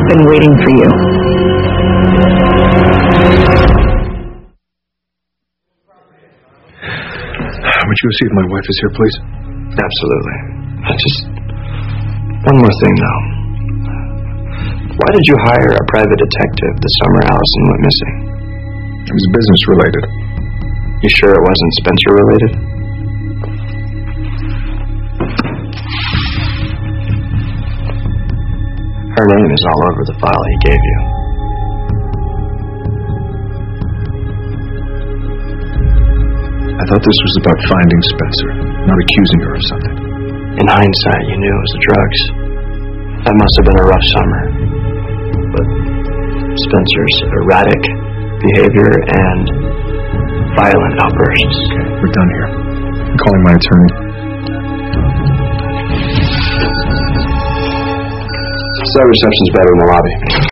been waiting for you. Would you see if my wife is here, please? Absolutely. One more thing, though. Why did you hire a private detective the summer Allison went missing? It was business-related. You sure it wasn't Spencer-related? Her name is all over the file he gave you. I thought this was about finding Spencer, not accusing her of something. In hindsight, you knew it was the drugs. That must have been a rough summer. But Spencer's erratic behavior and violent outbursts. Okay, we're done here. I'm calling my attorney. Cell reception's better in the lobby.